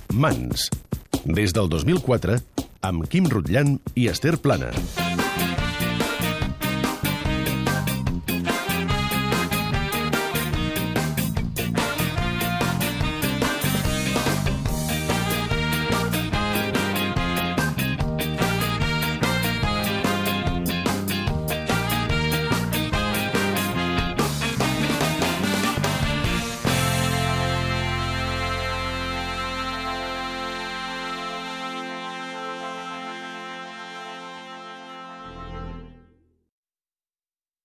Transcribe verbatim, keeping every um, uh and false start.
Mans. Des del dos mil quatre, amb Quim Rutllant i Ester Plana.